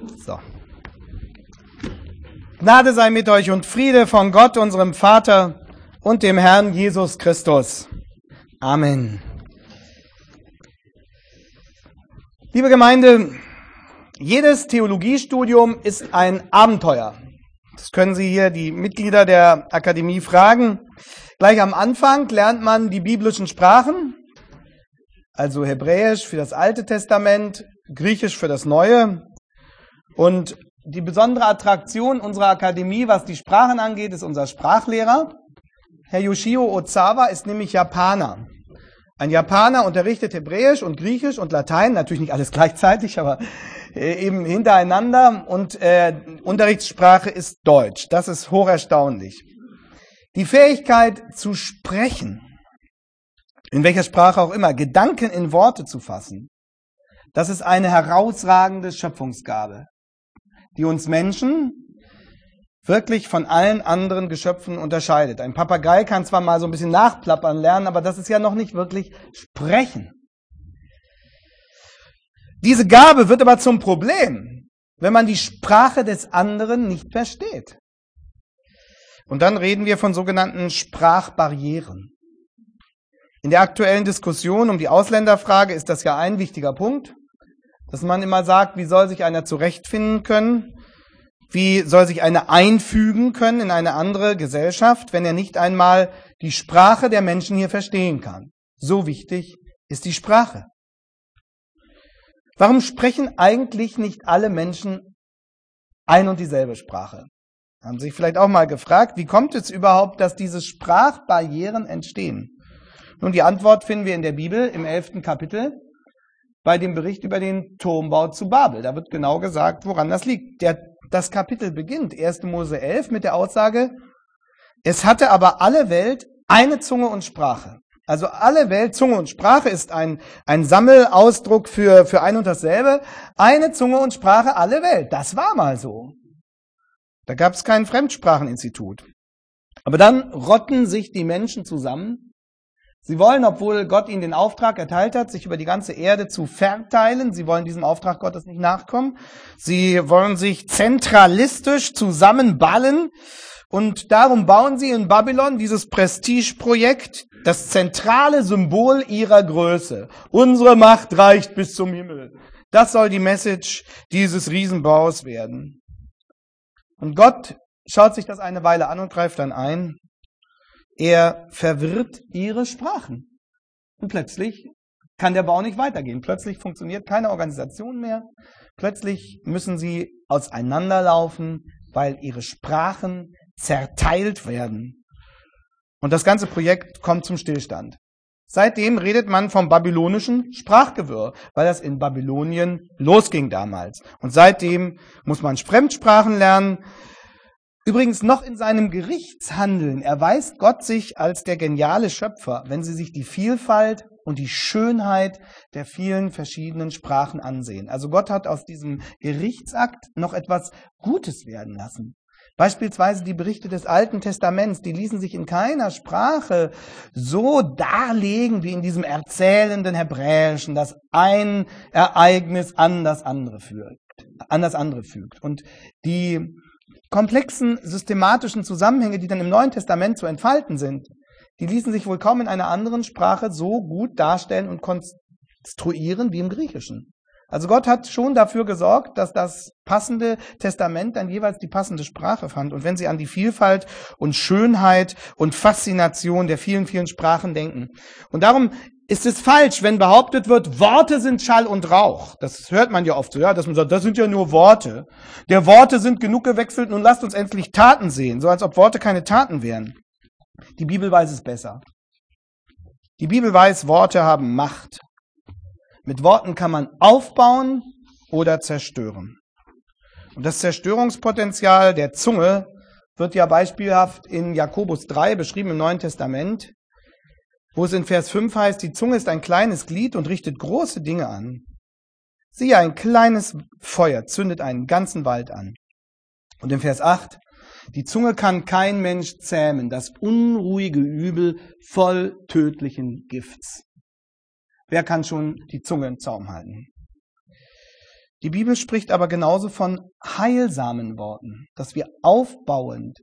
So. Gnade sei mit euch und Friede von Gott, unserem Vater und dem Herrn Jesus Christus. Amen. Liebe Gemeinde, jedes Theologiestudium ist ein Abenteuer. Das können Sie hier die Mitglieder der Akademie fragen. Gleich am Anfang lernt man die biblischen Sprachen, also Hebräisch für das Alte Testament, Griechisch für das Neue. Und die besondere Attraktion unserer Akademie, was die Sprachen angeht, ist unser Sprachlehrer. Herr Yoshio Ozawa ist nämlich Japaner. Ein Japaner unterrichtet Hebräisch und Griechisch und Latein, natürlich nicht alles gleichzeitig, aber eben hintereinander. Und Unterrichtssprache ist Deutsch. Das ist hocherstaunlich. Die Fähigkeit zu sprechen, in welcher Sprache auch immer, Gedanken in Worte zu fassen, das ist eine herausragende Schöpfungsgabe, die uns Menschen wirklich von allen anderen Geschöpfen unterscheidet. Ein Papagei kann zwar mal so ein bisschen nachplappern lernen, aber das ist ja noch nicht wirklich sprechen. Diese Gabe wird aber zum Problem, wenn man die Sprache des anderen nicht versteht. Und dann reden wir von sogenannten Sprachbarrieren. In der aktuellen Diskussion um die Ausländerfrage ist das ja ein wichtiger Punkt, dass man immer sagt, wie soll sich einer zurechtfinden können? Wie soll sich einer einfügen können in eine andere Gesellschaft, wenn er nicht einmal die Sprache der Menschen hier verstehen kann? So wichtig ist die Sprache. Warum sprechen eigentlich nicht alle Menschen ein und dieselbe Sprache? Haben Sie sich vielleicht auch mal gefragt, wie kommt es überhaupt, dass diese Sprachbarrieren entstehen? Nun, die Antwort finden wir in der Bibel im 11. Kapitel bei dem Bericht über den Turmbau zu Babel. Da wird genau gesagt, woran das liegt. Das Kapitel beginnt, 1. Mose 11, mit der Aussage, es hatte aber alle Welt eine Zunge und Sprache. Also alle Welt, Zunge und Sprache ist ein Sammelausdruck für ein und dasselbe. Eine Zunge und Sprache, alle Welt. Das war mal so. Da gab es kein Fremdspracheninstitut. Aber dann rotten sich die Menschen zusammen. Sie wollen, obwohl Gott ihnen den Auftrag erteilt hat, sich über die ganze Erde zu verteilen. Sie wollen diesem Auftrag Gottes nicht nachkommen. Sie wollen sich zentralistisch zusammenballen. Und darum bauen sie in Babylon dieses Prestigeprojekt, das zentrale Symbol ihrer Größe. Unsere Macht reicht bis zum Himmel. Das soll die Message dieses Riesenbaus werden. Und Gott schaut sich das eine Weile an und greift dann ein. Er verwirrt ihre Sprachen. Und plötzlich kann der Bau nicht weitergehen. Plötzlich funktioniert keine Organisation mehr. Plötzlich müssen sie auseinanderlaufen, weil ihre Sprachen zerteilt werden. Und das ganze Projekt kommt zum Stillstand. Seitdem redet man vom babylonischen Sprachgewirr, weil das in Babylonien losging damals. Und seitdem muss man Fremdsprachen lernen. Übrigens noch in seinem Gerichtshandeln erweist Gott sich als der geniale Schöpfer, wenn Sie sich die Vielfalt und die Schönheit der vielen verschiedenen Sprachen ansehen. Also Gott hat aus diesem Gerichtsakt noch etwas Gutes werden lassen. Beispielsweise die Berichte des Alten Testaments, die ließen sich in keiner Sprache so darlegen wie in diesem erzählenden Hebräischen, das ein Ereignis an das andere fügt. Und die komplexen systematischen Zusammenhänge, die dann im Neuen Testament zu entfalten sind, die ließen sich wohl kaum in einer anderen Sprache so gut darstellen und konstruieren wie im Griechischen. Also Gott hat schon dafür gesorgt, dass das passende Testament dann jeweils die passende Sprache fand. Und wenn Sie an die Vielfalt und Schönheit und Faszination der vielen, vielen Sprachen denken. Und darum ist es falsch, wenn behauptet wird, Worte sind Schall und Rauch. Das hört man ja oft so, ja, dass man sagt, das sind ja nur Worte. Der Worte sind genug gewechselt, nun lasst uns endlich Taten sehen, so als ob Worte keine Taten wären. Die Bibel weiß es besser. Die Bibel weiß, Worte haben Macht. Mit Worten kann man aufbauen oder zerstören. Und das Zerstörungspotenzial der Zunge wird ja beispielhaft in Jakobus 3 beschrieben im Neuen Testament, wo es in Vers 5 heißt, die Zunge ist ein kleines Glied und richtet große Dinge an. Siehe, ein kleines Feuer zündet einen ganzen Wald an. Und in Vers 8, die Zunge kann kein Mensch zähmen, das unruhige Übel voll tödlichen Gifts. Wer kann schon die Zunge im Zaum halten? Die Bibel spricht aber genauso von heilsamen Worten, dass wir aufbauend,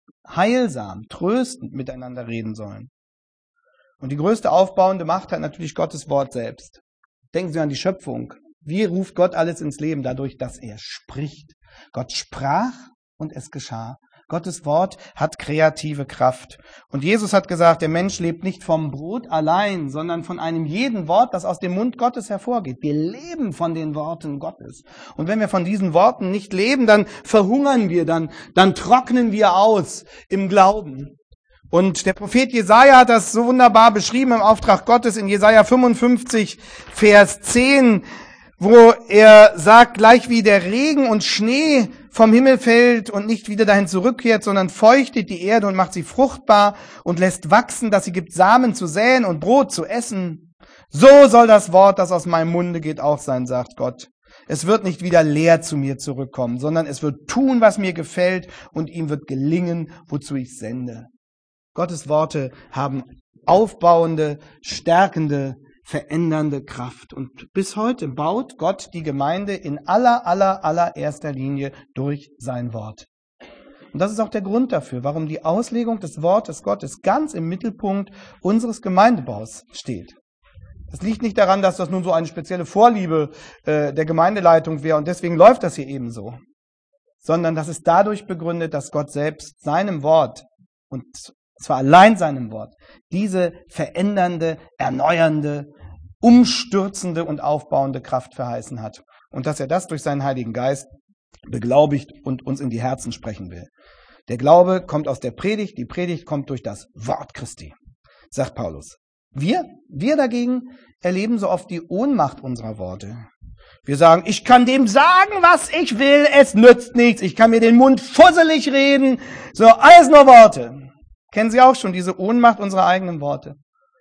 heilsam, tröstend miteinander reden sollen. Und die größte aufbauende Macht hat natürlich Gottes Wort selbst. Denken Sie an die Schöpfung. Wie ruft Gott alles ins Leben? Dadurch, dass er spricht. Gott sprach und es geschah. Gottes Wort hat kreative Kraft. Und Jesus hat gesagt, der Mensch lebt nicht vom Brot allein, sondern von einem jeden Wort, das aus dem Mund Gottes hervorgeht. Wir leben von den Worten Gottes. Und wenn wir von diesen Worten nicht leben, dann verhungern wir, dann trocknen wir aus im Glauben. Und der Prophet Jesaja hat das so wunderbar beschrieben im Auftrag Gottes in Jesaja 55, Vers 10, wo er sagt, gleich wie der Regen und Schnee vom Himmel fällt und nicht wieder dahin zurückkehrt, sondern feuchtet die Erde und macht sie fruchtbar und lässt wachsen, dass sie gibt Samen zu säen und Brot zu essen. So soll das Wort, das aus meinem Munde geht, auch sein, sagt Gott. Es wird nicht wieder leer zu mir zurückkommen, sondern es wird tun, was mir gefällt, und ihm wird gelingen, wozu ich sende. Gottes Worte haben aufbauende, stärkende, verändernde Kraft. Und bis heute baut Gott die Gemeinde in allererster Linie durch sein Wort. Und das ist auch der Grund dafür, warum die Auslegung des Wortes Gottes ganz im Mittelpunkt unseres Gemeindebaus steht. Das liegt nicht daran, dass das nun so eine spezielle Vorliebe der Gemeindeleitung wäre und deswegen läuft das hier eben so, sondern das ist dadurch begründet, dass Gott selbst seinem Wort, und zwar allein seinem Wort, diese verändernde, erneuernde, umstürzende und aufbauende Kraft verheißen hat. Und dass er das durch seinen Heiligen Geist beglaubigt und uns in die Herzen sprechen will. Der Glaube kommt aus der Predigt, die Predigt kommt durch das Wort Christi, sagt Paulus. Wir dagegen erleben so oft die Ohnmacht unserer Worte. Wir sagen, ich kann dem sagen, was ich will, es nützt nichts, ich kann mir den Mund fusselig reden, so alles nur Worte. Kennen Sie auch schon diese Ohnmacht unserer eigenen Worte?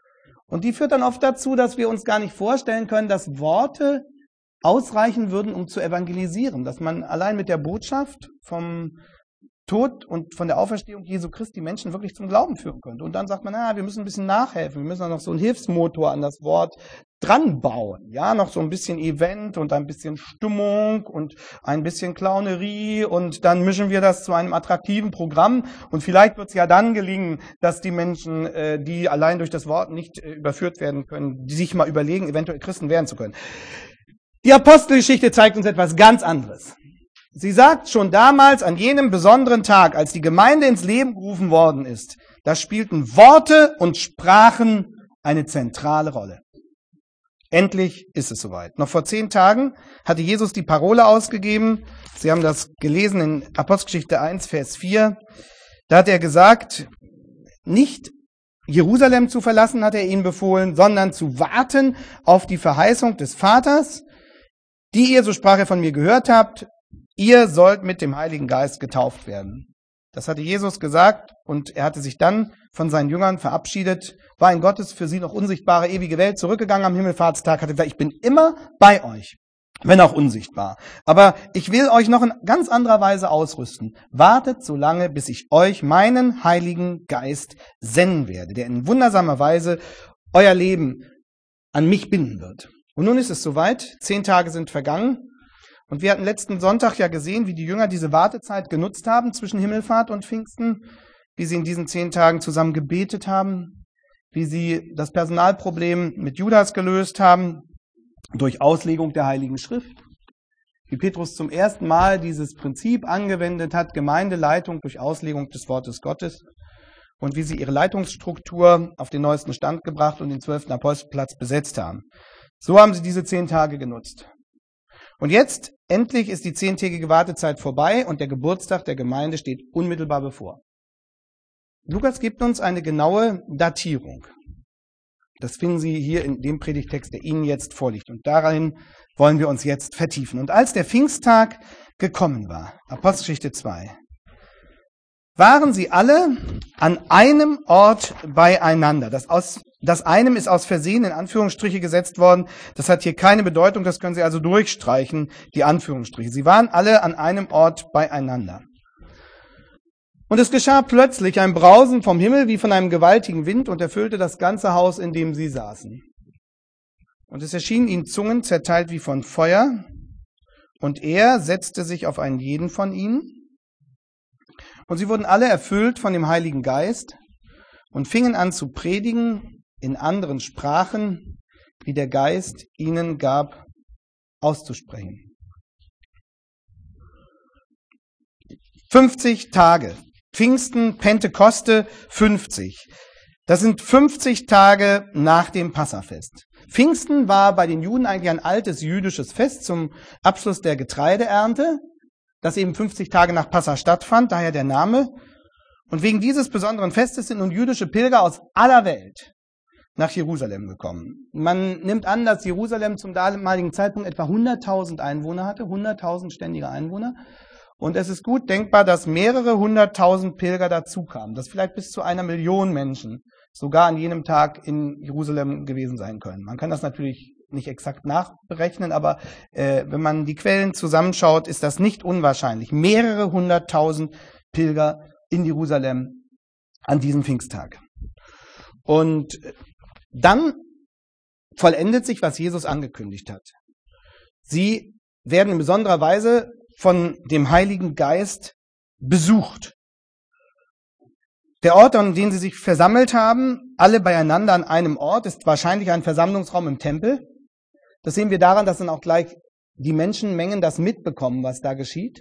Und die führt dann oft dazu, dass wir uns gar nicht vorstellen können, dass Worte ausreichen würden, um zu evangelisieren. Dass man allein mit der Botschaft vom Tod und von der Auferstehung Jesu Christi Menschen wirklich zum Glauben führen könnte. Und dann sagt man, wir müssen ein bisschen nachhelfen, wir müssen auch noch so einen Hilfsmotor an das Wort dran bauen. Ja, noch so ein bisschen Event und ein bisschen Stimmung und ein bisschen Clownerie und dann mischen wir das zu einem attraktiven Programm und vielleicht wird es ja dann gelingen, dass die Menschen, die allein durch das Wort nicht überführt werden können, die sich mal überlegen, eventuell Christen werden zu können. Die Apostelgeschichte zeigt uns etwas ganz anderes. Sie sagt schon damals, an jenem besonderen Tag, als die Gemeinde ins Leben gerufen worden ist, da spielten Worte und Sprachen eine zentrale Rolle. Endlich ist es soweit. Noch vor 10 Tagen hatte Jesus die Parole ausgegeben. Sie haben das gelesen in Apostelgeschichte 1, Vers 4. Da hat er gesagt, nicht Jerusalem zu verlassen, hat er ihnen befohlen, sondern zu warten auf die Verheißung des Vaters, die ihr, so sprach er, von mir gehört habt. Ihr sollt mit dem Heiligen Geist getauft werden. Das hatte Jesus gesagt und er hatte sich dann von seinen Jüngern verabschiedet, war in Gottes für sie noch unsichtbare ewige Welt zurückgegangen am Himmelfahrtstag, hatte gesagt, ich bin immer bei euch, wenn auch unsichtbar. Aber ich will euch noch in ganz anderer Weise ausrüsten. Wartet so lange, bis ich euch meinen Heiligen Geist senden werde, der in wundersamer Weise euer Leben an mich binden wird. Und nun ist es soweit, 10 Tage sind vergangen. Und wir hatten letzten Sonntag ja gesehen, wie die Jünger diese Wartezeit genutzt haben zwischen Himmelfahrt und Pfingsten, wie sie in diesen 10 Tagen zusammen gebetet haben, wie sie das Personalproblem mit Judas gelöst haben durch Auslegung der Heiligen Schrift, wie Petrus zum ersten Mal dieses Prinzip angewendet hat, Gemeindeleitung durch Auslegung des Wortes Gottes, und wie sie ihre Leitungsstruktur auf den neuesten Stand gebracht und den 12. Apostelplatz besetzt haben. So haben sie diese 10 Tage genutzt. Und jetzt, endlich ist die 10-tägige Wartezeit vorbei und der Geburtstag der Gemeinde steht unmittelbar bevor. Lukas gibt uns eine genaue Datierung. Das finden Sie hier in dem Predigtext, der Ihnen jetzt vorliegt. Und darin wollen wir uns jetzt vertiefen. Und als der Pfingsttag gekommen war, Apostelgeschichte 2, waren sie alle an einem Ort beieinander. Das einem ist aus Versehen in Anführungsstriche gesetzt worden. Das hat hier keine Bedeutung, das können Sie also durchstreichen, die Anführungsstriche. Sie waren alle an einem Ort beieinander. Und es geschah plötzlich ein Brausen vom Himmel wie von einem gewaltigen Wind und erfüllte das ganze Haus, in dem sie saßen. Und es erschienen ihnen Zungen zerteilt wie von Feuer, und er setzte sich auf einen jeden von ihnen. Und sie wurden alle erfüllt von dem Heiligen Geist und fingen an zu predigen in anderen Sprachen, wie der Geist ihnen gab, auszusprechen. 50 Tage. Pfingsten, Pentekoste, 50. Das sind 50 Tage nach dem Passafest. Pfingsten war bei den Juden eigentlich ein altes jüdisches Fest zum Abschluss der Getreideernte, das eben 50 Tage nach Passa stattfand, daher der Name. Und wegen dieses besonderen Festes sind nun jüdische Pilger aus aller Welt nach Jerusalem gekommen. Man nimmt an, dass Jerusalem zum damaligen Zeitpunkt etwa 100.000 Einwohner hatte, 100.000 ständige Einwohner. Und es ist gut denkbar, dass mehrere 100.000 Pilger dazukamen, dass vielleicht bis zu 1 Million Menschen sogar an jenem Tag in Jerusalem gewesen sein können. Man kann das natürlich nicht exakt nachberechnen, aber wenn man die Quellen zusammenschaut, ist das nicht unwahrscheinlich. Mehrere 100.000 Pilger in Jerusalem an diesem Pfingsttag. Und dann vollendet sich, was Jesus angekündigt hat. Sie werden in besonderer Weise von dem Heiligen Geist besucht. Der Ort, an dem sie sich versammelt haben, alle beieinander an einem Ort, ist wahrscheinlich ein Versammlungsraum im Tempel. Das sehen wir daran, dass dann auch gleich die Menschenmengen das mitbekommen, was da geschieht.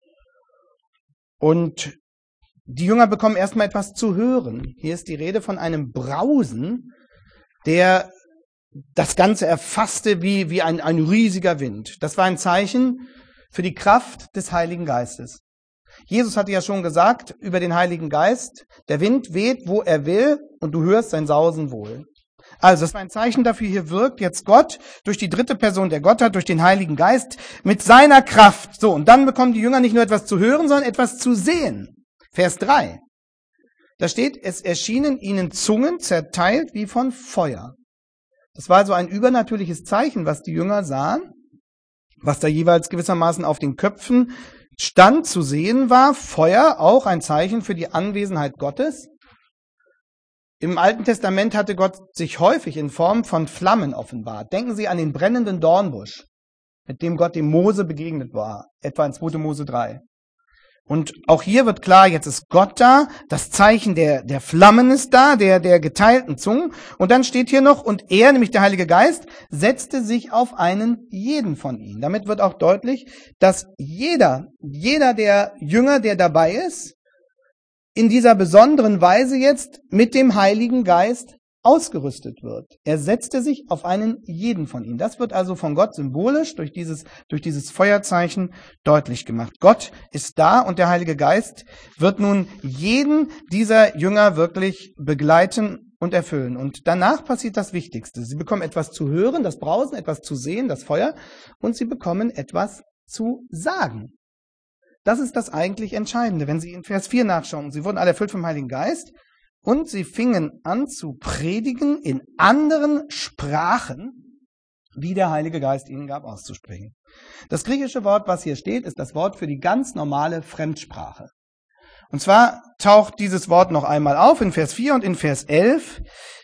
Und die Jünger bekommen erstmal etwas zu hören. Hier ist die Rede von einem Brausen, der das Ganze erfasste wie ein riesiger Wind. Das war ein Zeichen für die Kraft des Heiligen Geistes. Jesus hatte ja schon gesagt über den Heiligen Geist, der Wind weht, wo er will, und du hörst sein Sausen wohl. Also, das war ein Zeichen dafür, hier wirkt jetzt Gott durch die dritte Person der Gottheit, durch den Heiligen Geist mit seiner Kraft. So, und dann bekommen die Jünger nicht nur etwas zu hören, sondern etwas zu sehen. Vers 3. Da steht, es erschienen ihnen Zungen zerteilt wie von Feuer. Das war also ein übernatürliches Zeichen, was die Jünger sahen, was da jeweils gewissermaßen auf den Köpfen stand, zu sehen war. Feuer, auch ein Zeichen für die Anwesenheit Gottes. Im Alten Testament hatte Gott sich häufig in Form von Flammen offenbart. Denken Sie an den brennenden Dornbusch, mit dem Gott dem Mose begegnet war, etwa in 2. Mose 3. Und auch hier wird klar, jetzt ist Gott da, das Zeichen der Flammen ist da, der geteilten Zungen. Und dann steht hier noch, und er, nämlich der Heilige Geist, setzte sich auf einen jeden von ihnen. Damit wird auch deutlich, dass jeder der Jünger, der dabei ist, in dieser besonderen Weise jetzt mit dem Heiligen Geist ausgerüstet wird. Er setzte sich auf einen jeden von ihnen. Das wird also von Gott symbolisch durch dieses Feuerzeichen deutlich gemacht. Gott ist da und der Heilige Geist wird nun jeden dieser Jünger wirklich begleiten und erfüllen. Und danach passiert das Wichtigste. Sie bekommen etwas zu hören, das Brausen, etwas zu sehen, das Feuer, und sie bekommen etwas zu sagen. Das ist das eigentlich Entscheidende. Wenn Sie in Vers 4 nachschauen, sie wurden alle erfüllt vom Heiligen Geist, und sie fingen an zu predigen in anderen Sprachen, wie der Heilige Geist ihnen gab, auszusprechen. Das griechische Wort, was hier steht, ist das Wort für die ganz normale Fremdsprache. Und zwar taucht dieses Wort noch einmal auf in Vers 4 und in Vers 11.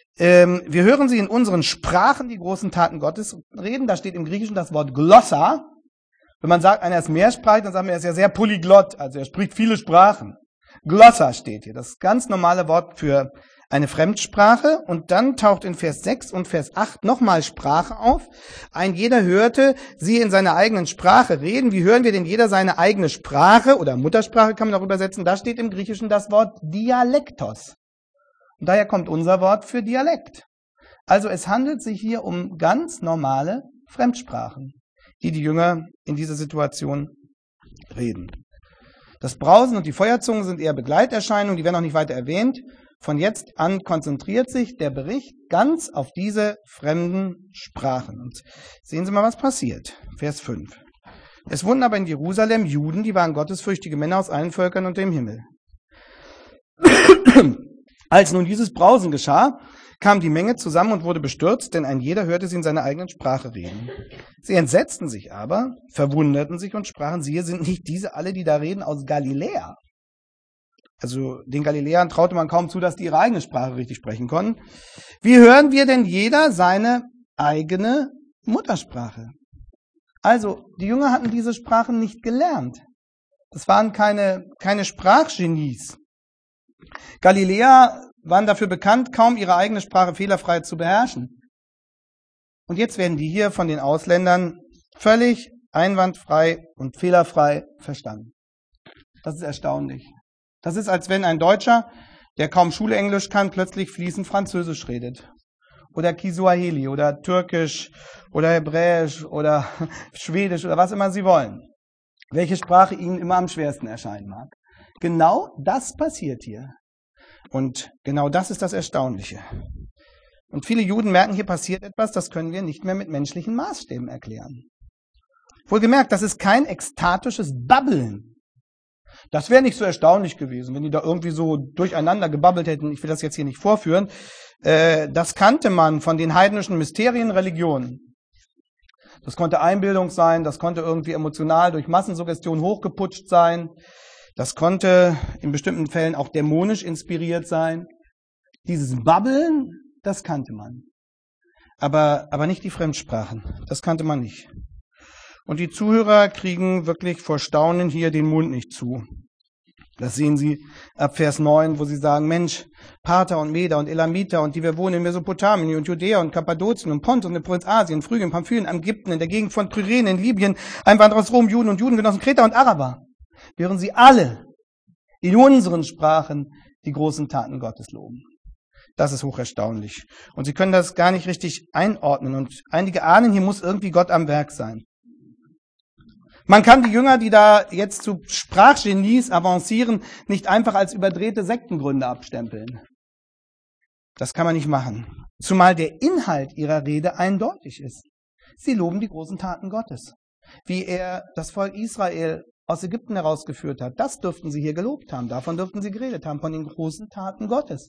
Wir hören sie in unseren Sprachen die großen Taten Gottes reden. Da steht im Griechischen das Wort Glossa. Wenn man sagt, einer ist mehrsprachig, dann sagen wir, er ist ja sehr polyglott, also er spricht viele Sprachen. Glossa steht hier, das ganz normale Wort für eine Fremdsprache. Und dann taucht in Vers 6 und Vers 8 nochmal Sprache auf. Ein jeder hörte sie in seiner eigenen Sprache reden. Wie hören wir denn jeder seine eigene Sprache oder Muttersprache kann man auch übersetzen? Da steht im Griechischen das Wort Dialektos. Und daher kommt unser Wort für Dialekt. Also es handelt sich hier um ganz normale Fremdsprachen, die Jünger in dieser Situation reden. Das Brausen und die Feuerzungen sind eher Begleiterscheinungen, die werden auch nicht weiter erwähnt. Von jetzt an konzentriert sich der Bericht ganz auf diese fremden Sprachen. Und sehen Sie mal, was passiert. Vers 5. Es wurden aber in Jerusalem Juden, die waren gottesfürchtige Männer aus allen Völkern und dem Himmel. Als nun dieses Brausen geschah, kam die Menge zusammen und wurde bestürzt, denn ein jeder hörte sie in seiner eigenen Sprache reden. Sie entsetzten sich aber, verwunderten sich und sprachen, siehe, sind nicht diese alle, die da reden, aus Galiläa? Also den Galiläern traute man kaum zu, dass die ihre eigene Sprache richtig sprechen konnten. Wie hören wir denn jeder seine eigene Muttersprache? Also, die Jünger hatten diese Sprachen nicht gelernt. Das waren keine Sprachgenies. Galiläer waren dafür bekannt, kaum ihre eigene Sprache fehlerfrei zu beherrschen. Und jetzt werden die hier von den Ausländern völlig einwandfrei und fehlerfrei verstanden. Das ist erstaunlich. Das ist, als wenn ein Deutscher, der kaum Schulenglisch kann, plötzlich fließend Französisch redet. Oder Kiswahili oder Türkisch oder Hebräisch oder Schwedisch oder was immer sie wollen. Welche Sprache ihnen immer am schwersten erscheinen mag. Genau das passiert hier. Und genau das ist das Erstaunliche. Und viele Juden merken, hier passiert etwas, das können wir nicht mehr mit menschlichen Maßstäben erklären. Wohlgemerkt, das ist kein ekstatisches Babbeln. Das wäre nicht so erstaunlich gewesen, wenn die da irgendwie so durcheinander gebabbelt hätten. Ich will das jetzt hier nicht vorführen. Das kannte man von den heidnischen Mysterienreligionen. Das konnte Einbildung sein, das konnte irgendwie emotional durch Massensuggestion hochgeputscht sein. Das konnte in bestimmten Fällen auch dämonisch inspiriert sein. Dieses Babbeln, das kannte man. Aber nicht die Fremdsprachen. Das kannte man nicht. Und die Zuhörer kriegen wirklich vor Staunen hier den Mund nicht zu. Das sehen Sie ab Vers 9, wo sie sagen, Mensch, Parther und Meder und Elamiter und die wir wohnen in Mesopotamien und Judäa und Kappadokien und Pontus und in Provinz Asien, Phrygien, Pamphylien, Ägypten, in der Gegend von Kyrene, in Libyen, Einwanderer aus Rom, Juden und Judengenossen, Kreter und Araber. Während sie alle in unseren Sprachen die großen Taten Gottes loben. Das ist hocherstaunlich. Und sie können das gar nicht richtig einordnen. Und einige ahnen, hier muss irgendwie Gott am Werk sein. Man kann die Jünger, die da jetzt zu Sprachgenies avancieren, nicht einfach als überdrehte Sektengründer abstempeln. Das kann man nicht machen. Zumal der Inhalt ihrer Rede eindeutig ist. Sie loben die großen Taten Gottes. Wie er das Volk Israel aus Ägypten herausgeführt hat, das dürften sie hier gelobt haben. Davon dürften sie geredet haben, von den großen Taten Gottes.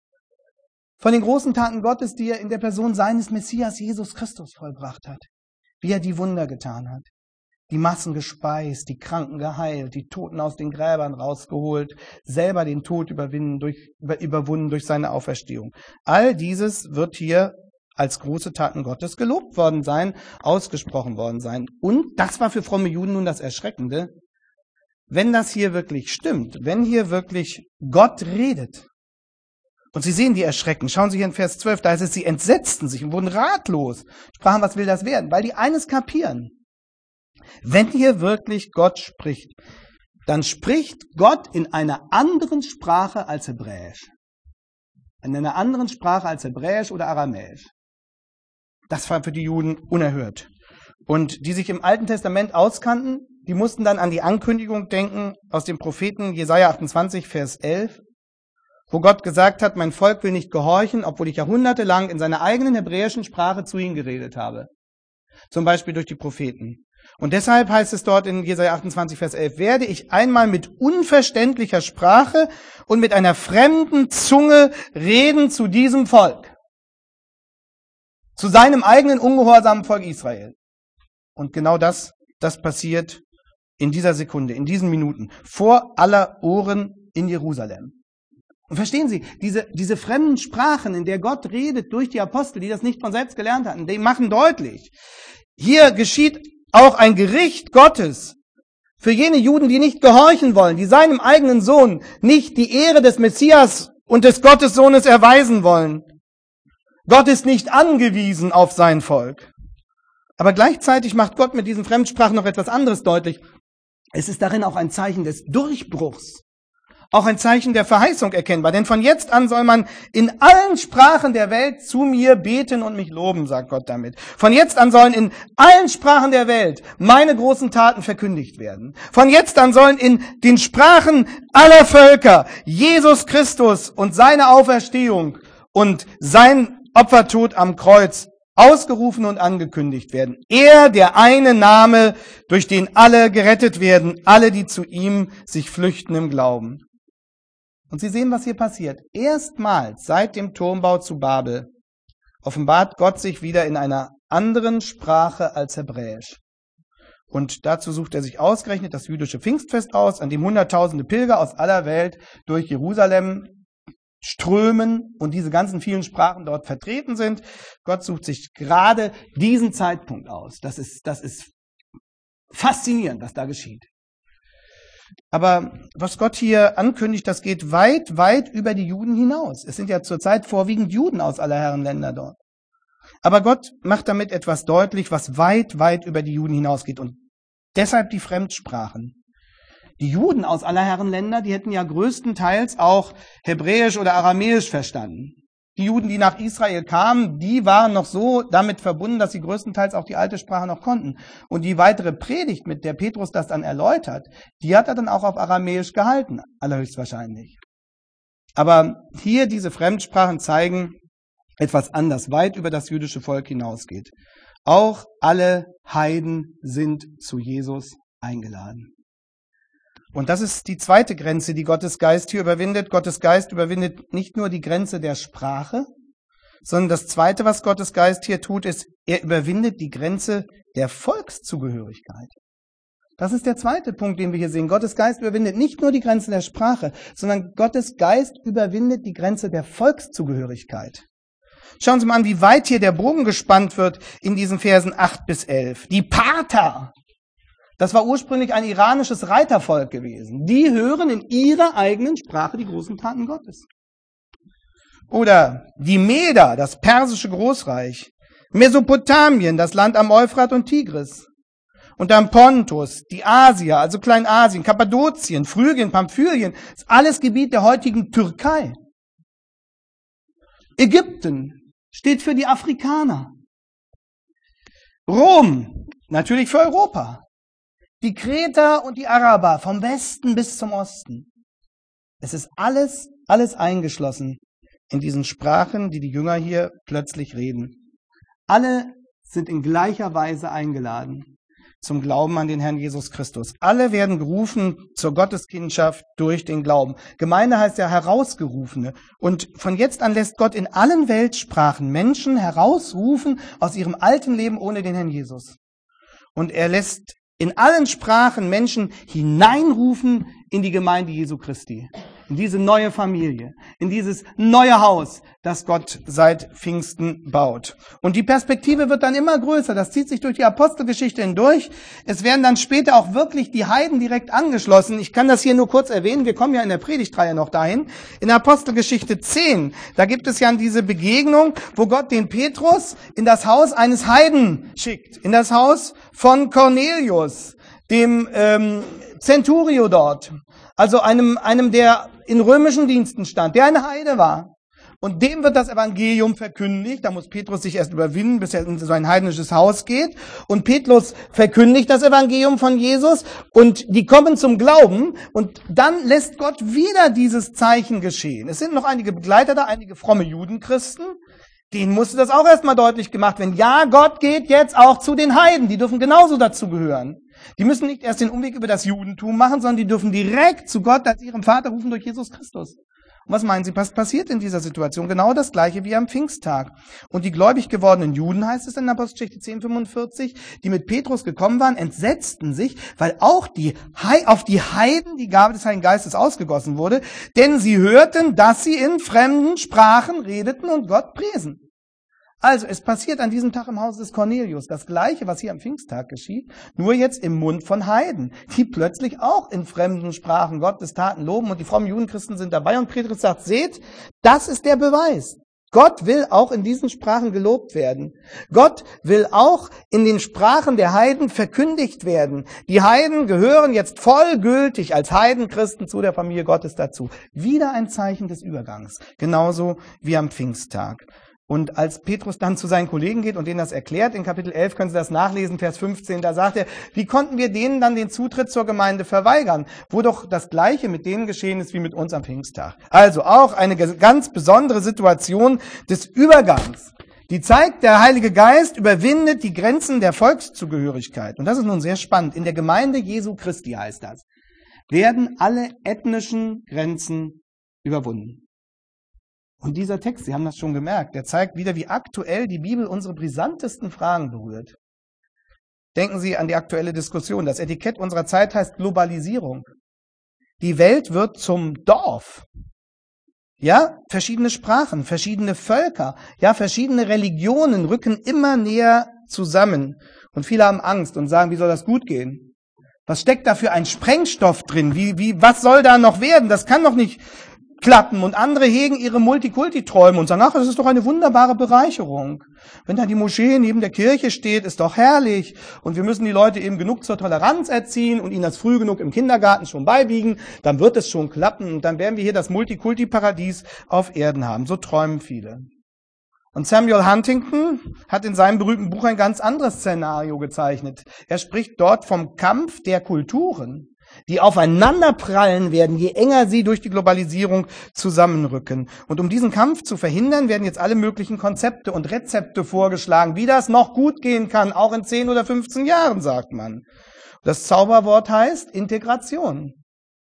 Von den großen Taten Gottes, die er in der Person seines Messias Jesus Christus vollbracht hat. Wie er die Wunder getan hat. Die Massen gespeist, die Kranken geheilt, die Toten aus den Gräbern rausgeholt, selber den Tod überwunden durch seine Auferstehung. All dieses wird hier als große Taten Gottes gelobt worden sein, ausgesprochen worden sein. Und das war für fromme Juden nun das Erschreckende. Wenn das hier wirklich stimmt, wenn hier wirklich Gott redet, und Sie sehen die Erschrecken, schauen Sie hier in Vers 12, da heißt es, sie entsetzten sich und wurden ratlos, sprachen, was will das werden? Weil die eines kapieren. Wenn hier wirklich Gott spricht, dann spricht Gott in einer anderen Sprache als Hebräisch. In einer anderen Sprache als Hebräisch oder Aramäisch. Das war für die Juden unerhört. Und die sich im Alten Testament auskannten, die mussten dann an die Ankündigung denken aus dem Propheten Jesaja 28, Vers 11, wo Gott gesagt hat, mein Volk will nicht gehorchen, obwohl ich jahrhundertelang in seiner eigenen hebräischen Sprache zu ihnen geredet habe. Zum Beispiel durch die Propheten. Und deshalb heißt es dort in Jesaja 28, Vers 11, werde ich einmal mit unverständlicher Sprache und mit einer fremden Zunge reden zu diesem Volk. Zu seinem eigenen ungehorsamen Volk Israel. Und genau das passiert in dieser Sekunde, in diesen Minuten, vor aller Ohren in Jerusalem. Und verstehen Sie, diese fremden Sprachen, in der Gott redet durch die Apostel, die das nicht von selbst gelernt hatten, die machen deutlich, hier geschieht auch ein Gericht Gottes für jene Juden, die nicht gehorchen wollen, die seinem eigenen Sohn nicht die Ehre des Messias und des Gottessohnes erweisen wollen. Gott ist nicht angewiesen auf sein Volk. Aber gleichzeitig macht Gott mit diesen Fremdsprachen noch etwas anderes deutlich. Es ist darin auch ein Zeichen des Durchbruchs. Auch ein Zeichen der Verheißung erkennbar. Denn von jetzt an soll man in allen Sprachen der Welt zu mir beten und mich loben, sagt Gott damit. Von jetzt an sollen in allen Sprachen der Welt meine großen Taten verkündigt werden. Von jetzt an sollen in den Sprachen aller Völker Jesus Christus und seine Auferstehung und sein Opfertod am Kreuz ausgerufen und angekündigt werden. Er, der eine Name, durch den alle gerettet werden, alle, die zu ihm sich flüchten im Glauben. Und Sie sehen, was hier passiert. Erstmals seit dem Turmbau zu Babel offenbart Gott sich wieder in einer anderen Sprache als Hebräisch. Und dazu sucht er sich ausgerechnet das jüdische Pfingstfest aus, an dem Hunderttausende Pilger aus aller Welt durch Jerusalem strömen und diese ganzen vielen Sprachen dort vertreten sind. Gott sucht sich gerade diesen Zeitpunkt aus. Das ist faszinierend, was da geschieht. Aber was Gott hier ankündigt, das geht weit, weit über die Juden hinaus. Es sind ja zurzeit vorwiegend Juden aus aller Herren Länder dort. Aber Gott macht damit etwas deutlich, was weit, weit über die Juden hinausgeht. Und deshalb die Fremdsprachen. Die Juden aus aller Herren Länder, die hätten ja größtenteils auch Hebräisch oder Aramäisch verstanden. Die Juden, die nach Israel kamen, die waren noch so damit verbunden, dass sie größtenteils auch die alte Sprache noch konnten. Und die weitere Predigt, mit der Petrus das dann erläutert, die hat er dann auch auf Aramäisch gehalten, allerhöchstwahrscheinlich. Aber hier diese Fremdsprachen zeigen etwas anders, weit über das jüdische Volk hinausgeht. Auch alle Heiden sind zu Jesus eingeladen. Und das ist die zweite Grenze, die Gottes Geist hier überwindet. Gottes Geist überwindet nicht nur die Grenze der Sprache, sondern das Zweite, was Gottes Geist hier tut, ist, er überwindet die Grenze der Volkszugehörigkeit. Das ist der zweite Punkt, den wir hier sehen. Gottes Geist überwindet nicht nur die Grenze der Sprache, sondern Gottes Geist überwindet die Grenze der Volkszugehörigkeit. Schauen Sie mal an, wie weit hier der Bogen gespannt wird in diesen Versen 8 bis 11. Die Parther. Das war ursprünglich ein iranisches Reitervolk gewesen. Die hören in ihrer eigenen Sprache die großen Taten Gottes. Oder die Meder, das persische Großreich. Mesopotamien, das Land am Euphrat und Tigris. Und dann Pontus, die Asier, also Kleinasien, Kappadokien, Phrygien, Pamphylien. Das ist alles Gebiet der heutigen Türkei. Ägypten steht für die Afrikaner. Rom, natürlich für Europa. Die Kreter und die Araber, vom Westen bis zum Osten. Es ist alles eingeschlossen in diesen Sprachen, die die Jünger hier plötzlich reden. Alle sind in gleicher Weise eingeladen zum Glauben an den Herrn Jesus Christus. Alle werden gerufen zur Gotteskindschaft durch den Glauben. Gemeinde heißt ja Herausgerufene. Und von jetzt an lässt Gott in allen Weltsprachen Menschen herausrufen aus ihrem alten Leben ohne den Herrn Jesus. Und er lässt in allen Sprachen Menschen hineinrufen in die Gemeinde Jesu Christi, in diese neue Familie, in dieses neue Haus, das Gott seit Pfingsten baut. Und die Perspektive wird dann immer größer, das zieht sich durch die Apostelgeschichte hindurch. Es werden dann später auch wirklich die Heiden direkt angeschlossen. Ich kann das hier nur kurz erwähnen, wir kommen ja in der Predigtreihe noch dahin. In der Apostelgeschichte 10, da gibt es ja diese Begegnung, wo Gott den Petrus in das Haus eines Heiden schickt, in das Haus von Cornelius, dem Centurio dort. Also einem, der in römischen Diensten stand, der eine Heide war. Und dem wird das Evangelium verkündigt. Da muss Petrus sich erst überwinden, bis er in so ein heidnisches Haus geht. Und Petrus verkündigt das Evangelium von Jesus. Und die kommen zum Glauben. Und dann lässt Gott wieder dieses Zeichen geschehen. Es sind noch einige Begleiter da, einige fromme Judenchristen. Denen musste das auch erstmal deutlich gemacht werden. Ja, Gott geht jetzt auch zu den Heiden. Die dürfen genauso dazu gehören. Die müssen nicht erst den Umweg über das Judentum machen, sondern die dürfen direkt zu Gott als ihrem Vater rufen durch Jesus Christus. Und was meinen Sie, was passiert in dieser Situation? Genau das Gleiche wie am Pfingsttag. Und die gläubig gewordenen Juden, heißt es in der Apostelgeschichte 10,45, die mit Petrus gekommen waren, entsetzten sich, weil auch auf die Heiden die Gabe des Heiligen Geistes ausgegossen wurde, denn sie hörten, dass sie in fremden Sprachen redeten und Gott priesen. Also, es passiert an diesem Tag im Haus des Cornelius das Gleiche, was hier am Pfingsttag geschieht, nur jetzt im Mund von Heiden, die plötzlich auch in fremden Sprachen Gottes Taten loben und die frommen Judenchristen sind dabei und Petrus sagt, seht, das ist der Beweis. Gott will auch in diesen Sprachen gelobt werden. Gott will auch in den Sprachen der Heiden verkündigt werden. Die Heiden gehören jetzt vollgültig als Heidenchristen zu der Familie Gottes dazu. Wieder ein Zeichen des Übergangs, genauso wie am Pfingsttag. Und als Petrus dann zu seinen Kollegen geht und denen das erklärt, in Kapitel 11 können Sie das nachlesen, Vers 15, da sagt er, wie konnten wir denen dann den Zutritt zur Gemeinde verweigern, wo doch das Gleiche mit denen geschehen ist wie mit uns am Pfingsttag. Also auch eine ganz besondere Situation des Übergangs. Die zeigt, der Heilige Geist überwindet die Grenzen der Volkszugehörigkeit. Und das ist nun sehr spannend. In der Gemeinde Jesu Christi heißt das, werden alle ethnischen Grenzen überwunden. Und dieser Text, Sie haben das schon gemerkt, der zeigt wieder, wie aktuell die Bibel unsere brisantesten Fragen berührt. Denken Sie an die aktuelle Diskussion. Das Etikett unserer Zeit heißt Globalisierung. Die Welt wird zum Dorf. Ja, verschiedene Sprachen, verschiedene Völker, ja, verschiedene Religionen rücken immer näher zusammen. Und viele haben Angst und sagen, wie soll das gut gehen? Was steckt da für ein Sprengstoff drin? Was soll da noch werden? Das kann doch nicht klappen. Und andere hegen ihre Multikulti-Träume und sagen, ach, das ist doch eine wunderbare Bereicherung. Wenn da die Moschee neben der Kirche steht, ist doch herrlich. Und wir müssen die Leute eben genug zur Toleranz erziehen und ihnen das früh genug im Kindergarten schon beibiegen. Dann wird es schon klappen. Und dann werden wir hier das Multikulti-Paradies auf Erden haben. So träumen viele. Und Samuel Huntington hat in seinem berühmten Buch ein ganz anderes Szenario gezeichnet. Er spricht dort vom Kampf der Kulturen, die aufeinanderprallen werden, je enger sie durch die Globalisierung zusammenrücken. Und um diesen Kampf zu verhindern, werden jetzt alle möglichen Konzepte und Rezepte vorgeschlagen, wie das noch gut gehen kann, auch in 10 oder 15 Jahren, sagt man. Das Zauberwort heißt Integration.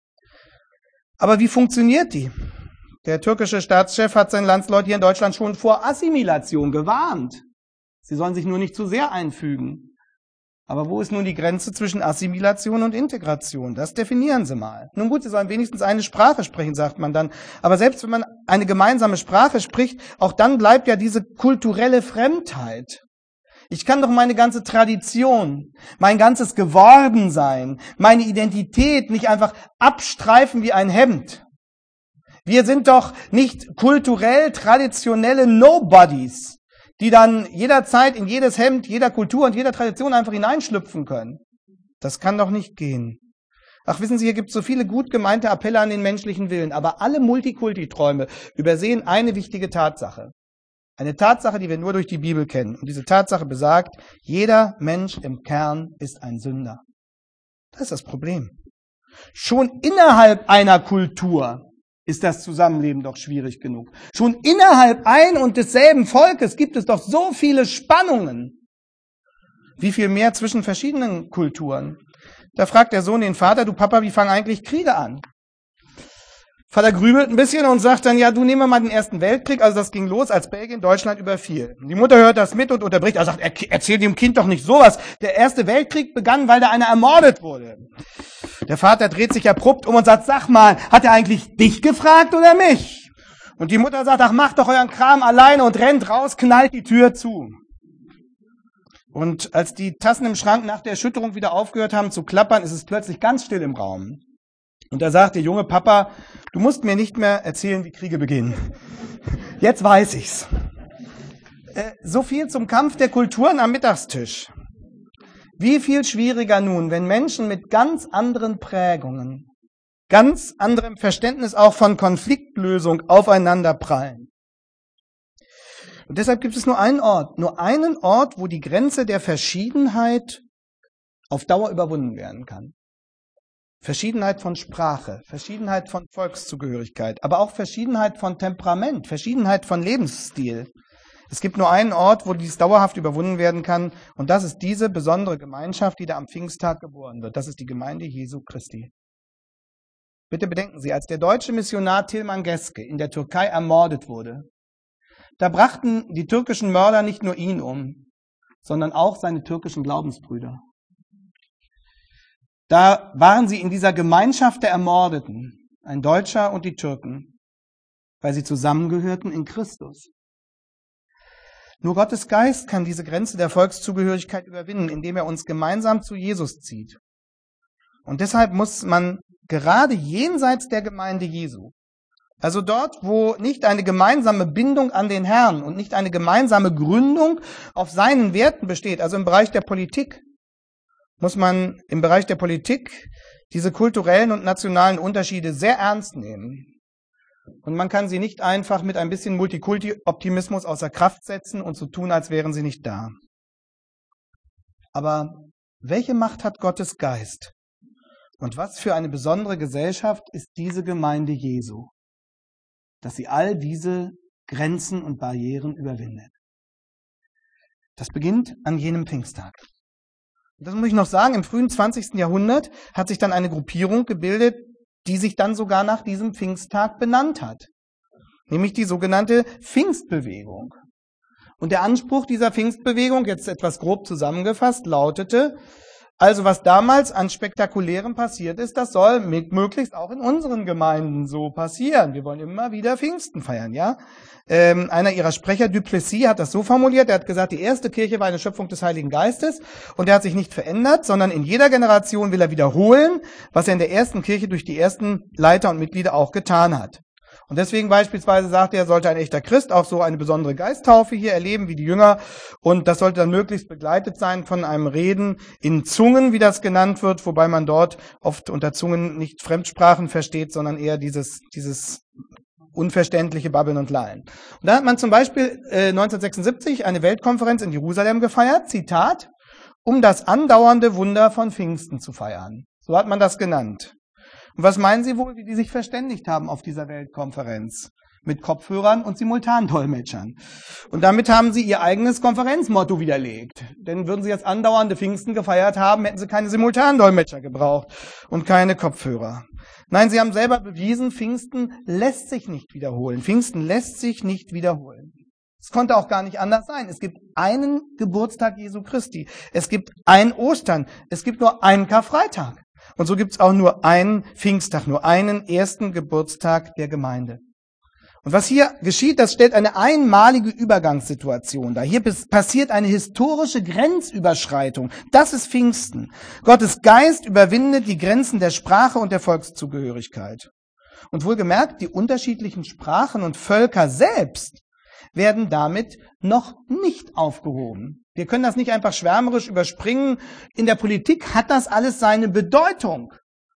Aber wie funktioniert die? Der türkische Staatschef hat seinen Landsleute hier in Deutschland schon vor Assimilation gewarnt. Sie sollen sich nur nicht zu sehr einfügen. Aber wo ist nun die Grenze zwischen Assimilation und Integration? Das definieren Sie mal. Nun gut, Sie sollen wenigstens eine Sprache sprechen, sagt man dann. Aber selbst wenn man eine gemeinsame Sprache spricht, auch dann bleibt ja diese kulturelle Fremdheit. Ich kann doch meine ganze Tradition, mein ganzes Gewordensein, meine Identität nicht einfach abstreifen wie ein Hemd. Wir sind doch nicht kulturell traditionelle Nobodies, die dann jederzeit in jedes Hemd, jeder Kultur und jeder Tradition einfach hineinschlüpfen können. Das kann doch nicht gehen. Ach, wissen Sie, hier gibt es so viele gut gemeinte Appelle an den menschlichen Willen, aber alle Multikulti-Träume übersehen eine wichtige Tatsache. Eine Tatsache, die wir nur durch die Bibel kennen. Und diese Tatsache besagt, jeder Mensch im Kern ist ein Sünder. Das ist das Problem. Schon innerhalb einer Kultur ist das Zusammenleben doch schwierig genug. Schon innerhalb ein und desselben Volkes gibt es doch so viele Spannungen. Wie viel mehr zwischen verschiedenen Kulturen? Da fragt der Sohn den Vater, du Papa, wie fangen eigentlich Kriege an? Vater grübelt ein bisschen und sagt dann, ja, du nehmen wir mal den Ersten Weltkrieg. Also das ging los, als Belgien Deutschland überfiel. Die Mutter hört das mit und unterbricht. Er sagt, erzähl dem Kind doch nicht sowas. Der Erste Weltkrieg begann, weil da einer ermordet wurde. Der Vater dreht sich abrupt um und sagt, sag mal, hat er eigentlich dich gefragt oder mich? Und die Mutter sagt, ach, macht doch euren Kram alleine und rennt raus, knallt die Tür zu. Und als die Tassen im Schrank nach der Erschütterung wieder aufgehört haben zu klappern, ist es plötzlich ganz still im Raum. Und da sagt der junge Papa, du musst mir nicht mehr erzählen, wie Kriege beginnen. Jetzt weiß ich's. So viel zum Kampf der Kulturen am Mittagstisch. Wie viel schwieriger nun, wenn Menschen mit ganz anderen Prägungen, ganz anderem Verständnis auch von Konfliktlösung aufeinander prallen. Und deshalb gibt es nur einen Ort, wo die Grenze der Verschiedenheit auf Dauer überwunden werden kann. Verschiedenheit von Sprache, Verschiedenheit von Volkszugehörigkeit, aber auch Verschiedenheit von Temperament, Verschiedenheit von Lebensstil. Es gibt nur einen Ort, wo dies dauerhaft überwunden werden kann, und das ist diese besondere Gemeinschaft, die da am Pfingsttag geboren wird. Das ist die Gemeinde Jesu Christi. Bitte bedenken Sie, als der deutsche Missionar Tilman Geske in der Türkei ermordet wurde, da brachten die türkischen Mörder nicht nur ihn um, sondern auch seine türkischen Glaubensbrüder. Da waren sie in dieser Gemeinschaft der Ermordeten, ein Deutscher und die Türken, weil sie zusammengehörten in Christus. Nur Gottes Geist kann diese Grenze der Volkszugehörigkeit überwinden, indem er uns gemeinsam zu Jesus zieht. Und deshalb muss man gerade jenseits der Gemeinde Jesu, also dort, wo nicht eine gemeinsame Bindung an den Herrn und nicht eine gemeinsame Gründung auf seinen Werten besteht, also im Bereich der Politik, muss man im Bereich der Politik diese kulturellen und nationalen Unterschiede sehr ernst nehmen. Und man kann sie nicht einfach mit ein bisschen Multikulti-Optimismus außer Kraft setzen und so tun, als wären sie nicht da. Aber welche Macht hat Gottes Geist? Und was für eine besondere Gesellschaft ist diese Gemeinde Jesu, dass sie all diese Grenzen und Barrieren überwindet? Das beginnt an jenem Pfingsttag. Das muss ich noch sagen, im frühen 20. Jahrhundert hat sich dann eine Gruppierung gebildet, die sich dann sogar nach diesem Pfingsttag benannt hat. Nämlich die sogenannte Pfingstbewegung. Und der Anspruch dieser Pfingstbewegung, jetzt etwas grob zusammengefasst, lautete, Also was damals an Spektakulärem passiert ist, das soll möglichst auch in unseren Gemeinden so passieren. Wir wollen immer wieder Pfingsten feiern, ja. Einer ihrer Sprecher, Duplessis, hat das so formuliert, er hat gesagt, die erste Kirche war eine Schöpfung des Heiligen Geistes und er hat sich nicht verändert, sondern in jeder Generation will er wiederholen, was er in der ersten Kirche durch die ersten Leiter und Mitglieder auch getan hat. Und deswegen beispielsweise sagt er, sollte ein echter Christ auch so eine besondere Geisttaufe hier erleben wie die Jünger. Und das sollte dann möglichst begleitet sein von einem Reden in Zungen, wie das genannt wird, wobei man dort oft unter Zungen nicht Fremdsprachen versteht, sondern eher dieses unverständliche Babbeln und Lallen. Und da hat man zum Beispiel 1976 eine Weltkonferenz in Jerusalem gefeiert, Zitat, um das andauernde Wunder von Pfingsten zu feiern. So hat man das genannt. Und was meinen Sie wohl, wie die sich verständigt haben auf dieser Weltkonferenz? Mit Kopfhörern und Simultandolmetschern. Und damit haben sie ihr eigenes Konferenzmotto widerlegt. Denn würden sie jetzt andauernde Pfingsten gefeiert haben, hätten sie keine Simultandolmetscher gebraucht und keine Kopfhörer. Nein, sie haben selber bewiesen, Pfingsten lässt sich nicht wiederholen. Pfingsten lässt sich nicht wiederholen. Es konnte auch gar nicht anders sein. Es gibt einen Geburtstag Jesu Christi. Es gibt ein Ostern. Es gibt nur einen Karfreitag. Und so gibt es auch nur einen Pfingsttag, nur einen ersten Geburtstag der Gemeinde. Und was hier geschieht, das stellt eine einmalige Übergangssituation dar. Hier passiert eine historische Grenzüberschreitung. Das ist Pfingsten. Gottes Geist überwindet die Grenzen der Sprache und der Volkszugehörigkeit. Und wohlgemerkt, die unterschiedlichen Sprachen und Völker selbst werden damit noch nicht aufgehoben. Wir können das nicht einfach schwärmerisch überspringen. In der Politik hat das alles seine Bedeutung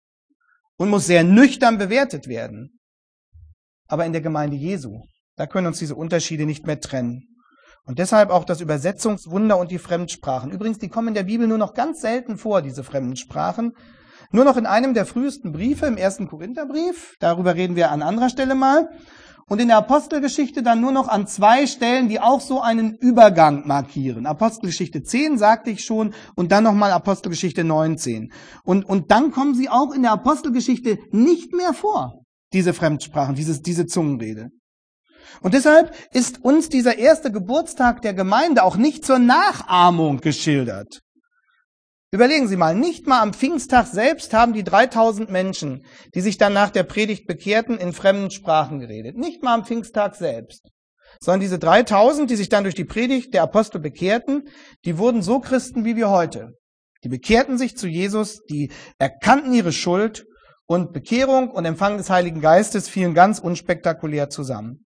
und muss sehr nüchtern bewertet werden. Aber in der Gemeinde Jesu, da können uns diese Unterschiede nicht mehr trennen. Und deshalb auch das Übersetzungswunder und die Fremdsprachen. Übrigens, die kommen in der Bibel nur noch ganz selten vor, diese Fremdsprachen. Nur noch in einem der frühesten Briefe, im 1. Korintherbrief. Darüber reden wir an anderer Stelle mal. Und in der Apostelgeschichte dann nur noch an 2 Stellen, die auch so einen Übergang markieren. Apostelgeschichte 10 sagte ich schon und dann nochmal Apostelgeschichte 19. Und dann kommen sie auch in der Apostelgeschichte nicht mehr vor, diese Fremdsprachen, diese Zungenrede. Und deshalb ist uns dieser erste Geburtstag der Gemeinde auch nicht zur Nachahmung geschildert. Überlegen Sie mal, nicht mal am Pfingsttag selbst haben die 3000 Menschen, die sich dann nach der Predigt bekehrten, in fremden Sprachen geredet. Nicht mal am Pfingsttag selbst. Sondern diese 3000, die sich dann durch die Predigt der Apostel bekehrten, die wurden so Christen wie wir heute. Die bekehrten sich zu Jesus, die erkannten ihre Schuld und Bekehrung und Empfang des Heiligen Geistes fielen ganz unspektakulär zusammen.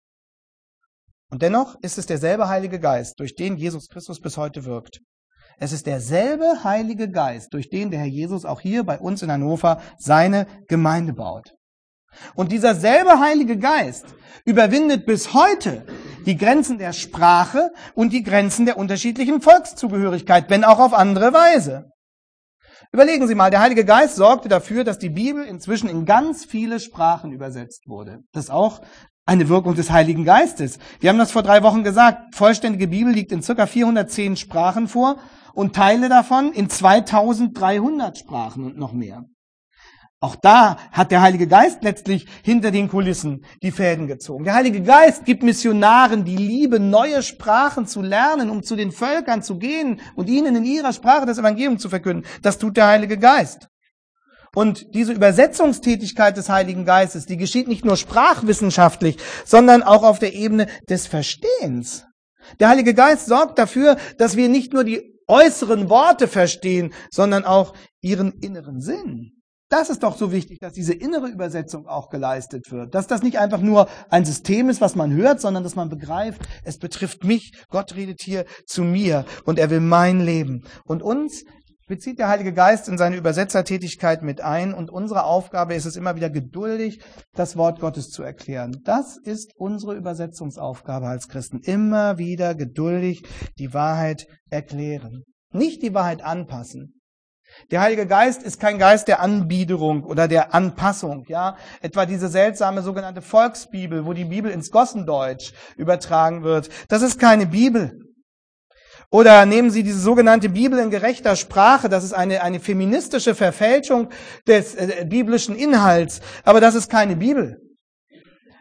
Und dennoch ist es derselbe Heilige Geist, durch den Jesus Christus bis heute wirkt. Es ist derselbe Heilige Geist, durch den der Herr Jesus auch hier bei uns in Hannover seine Gemeinde baut. Und dieser selbe Heilige Geist überwindet bis heute die Grenzen der Sprache und die Grenzen der unterschiedlichen Volkszugehörigkeit, wenn auch auf andere Weise. Überlegen Sie mal, der Heilige Geist sorgte dafür, dass die Bibel inzwischen in ganz viele Sprachen übersetzt wurde. Das ist auch eine Wirkung des Heiligen Geistes. Wir haben das vor 3 Wochen gesagt. Vollständige Bibel liegt in ca. 410 Sprachen vor und Teile davon in 2300 Sprachen und noch mehr. Auch da hat der Heilige Geist letztlich hinter den Kulissen die Fäden gezogen. Der Heilige Geist gibt Missionaren die Liebe, neue Sprachen zu lernen, um zu den Völkern zu gehen und ihnen in ihrer Sprache das Evangelium zu verkünden. Das tut der Heilige Geist. Und diese Übersetzungstätigkeit des Heiligen Geistes, die geschieht nicht nur sprachwissenschaftlich, sondern auch auf der Ebene des Verstehens. Der Heilige Geist sorgt dafür, dass wir nicht nur die äußeren Worte verstehen, sondern auch ihren inneren Sinn. Das ist doch so wichtig, dass diese innere Übersetzung auch geleistet wird. Dass das nicht einfach nur ein System ist, was man hört, sondern dass man begreift, es betrifft mich, Gott redet hier zu mir und er will mein Leben. Und uns bezieht der Heilige Geist in seine Übersetzertätigkeit mit ein und unsere Aufgabe ist es immer wieder geduldig, das Wort Gottes zu erklären. Das ist unsere Übersetzungsaufgabe als Christen. Immer wieder geduldig die Wahrheit erklären. Nicht die Wahrheit anpassen. Der Heilige Geist ist kein Geist der Anbiederung oder der Anpassung, ja. Etwa diese seltsame sogenannte Volksbibel, wo die Bibel ins Gossendeutsch übertragen wird. Das ist keine Bibel. Oder nehmen Sie diese sogenannte Bibel in gerechter Sprache. Das ist eine feministische Verfälschung des biblischen Inhalts. Aber das ist keine Bibel.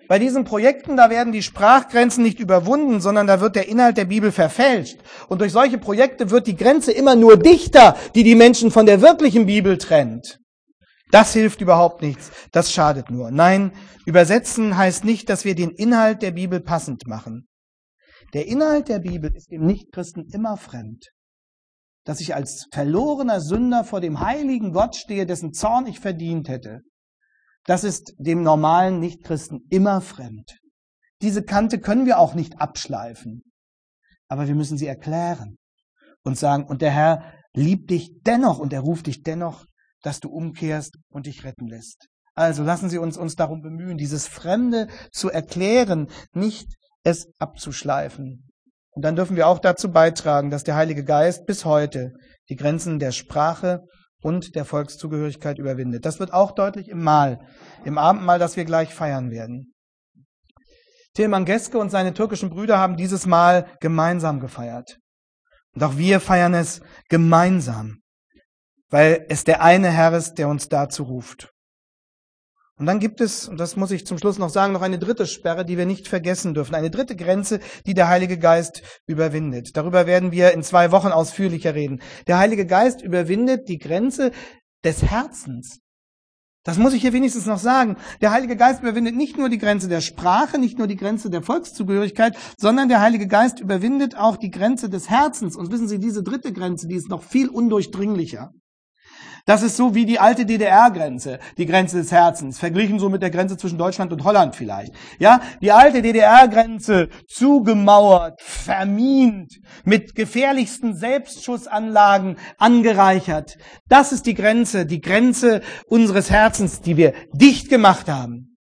Bei diesen Projekten, da werden die Sprachgrenzen nicht überwunden, sondern da wird der Inhalt der Bibel verfälscht. Und durch solche Projekte wird die Grenze immer nur dichter, die die Menschen von der wirklichen Bibel trennt. Das hilft überhaupt nichts. Das schadet nur. Nein, übersetzen heißt nicht, dass wir den Inhalt der Bibel passend machen. Der Inhalt der Bibel ist dem Nichtchristen immer fremd. Dass ich als verlorener Sünder vor dem heiligen Gott stehe, dessen Zorn ich verdient hätte, das ist dem normalen Nichtchristen immer fremd. Diese Kante können wir auch nicht abschleifen, aber wir müssen sie erklären und sagen, und der Herr liebt dich dennoch und er ruft dich dennoch, dass du umkehrst und dich retten lässt. Also lassen Sie uns darum bemühen, dieses Fremde zu erklären, nicht es abzuschleifen. Und dann dürfen wir auch dazu beitragen, dass der Heilige Geist bis heute die Grenzen der Sprache und der Volkszugehörigkeit überwindet. Das wird auch deutlich im Abendmahl, das wir gleich feiern werden. Tilman Geske und seine türkischen Brüder haben dieses Mahl gemeinsam gefeiert. Und auch wir feiern es gemeinsam, weil es der eine Herr ist, der uns dazu ruft. Und dann gibt es, und das muss ich zum Schluss noch sagen, noch eine dritte Sperre, die wir nicht vergessen dürfen. Eine dritte Grenze, die der Heilige Geist überwindet. Darüber werden wir in 2 Wochen ausführlicher reden. Der Heilige Geist überwindet die Grenze des Herzens. Das muss ich hier wenigstens noch sagen. Der Heilige Geist überwindet nicht nur die Grenze der Sprache, nicht nur die Grenze der Volkszugehörigkeit, sondern der Heilige Geist überwindet auch die Grenze des Herzens. Und wissen Sie, diese dritte Grenze, die ist noch viel undurchdringlicher. Das ist so wie die alte DDR-Grenze, die Grenze des Herzens, verglichen so mit der Grenze zwischen Deutschland und Holland vielleicht. Ja, die alte DDR-Grenze, zugemauert, vermint, mit gefährlichsten Selbstschussanlagen angereichert. Das ist die Grenze unseres Herzens, die wir dicht gemacht haben.